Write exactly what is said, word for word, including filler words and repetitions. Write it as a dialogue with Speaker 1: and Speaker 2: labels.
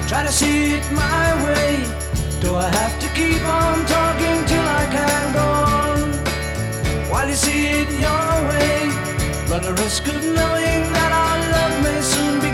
Speaker 1: Try to see it my way. Do I have to keep on talking till I can go on? While you see it your way, run the risk of knowing that our love may soon be